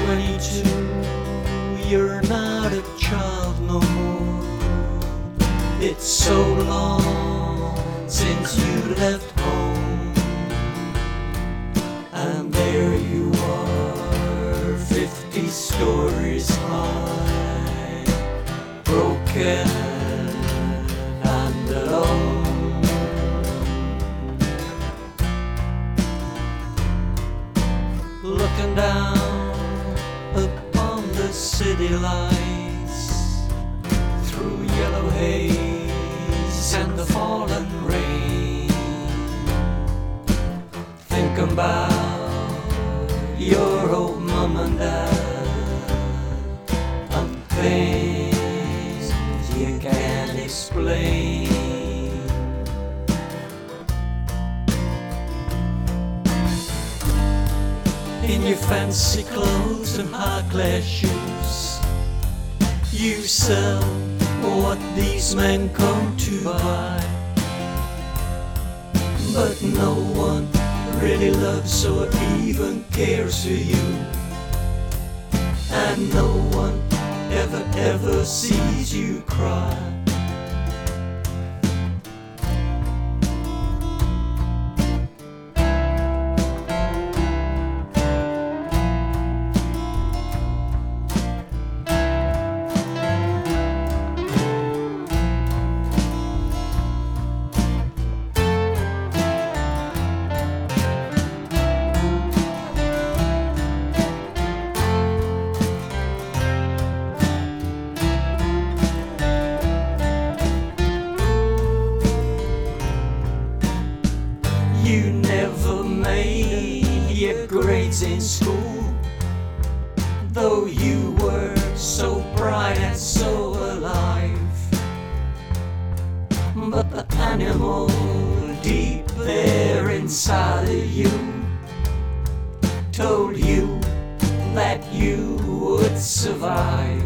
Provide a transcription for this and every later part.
22, you're not a child no more. It's so long since you left home, and there you are, 50 stories high, broken and alone. Looking down upon the city lights, through yellow haze and the fallen rain, thinking about your old mom and dad, and things you can't explain. In your fancy clothes and high-class shoes, you sell what these men come to buy. But no one really loves or even cares for you, and no one ever sees you cry. You never made your grades in school, though you were so bright and so alive. But the animal deep there inside of you told you that you would survive.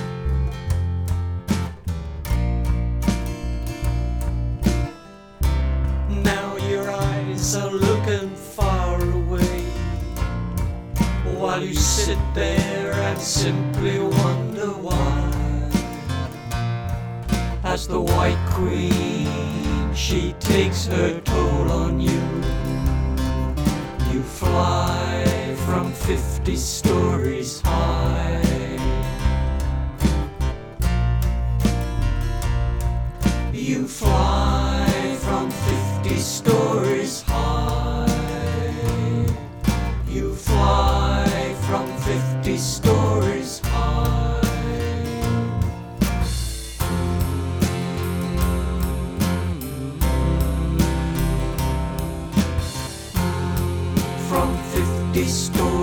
Now your eyes are looking far away, while you sit there and simply wonder why. As the White Queen, she takes her toll on you. You fly from 50 stories high. You fly from 50 stories high. You fly from 50 stories high. From 50 stories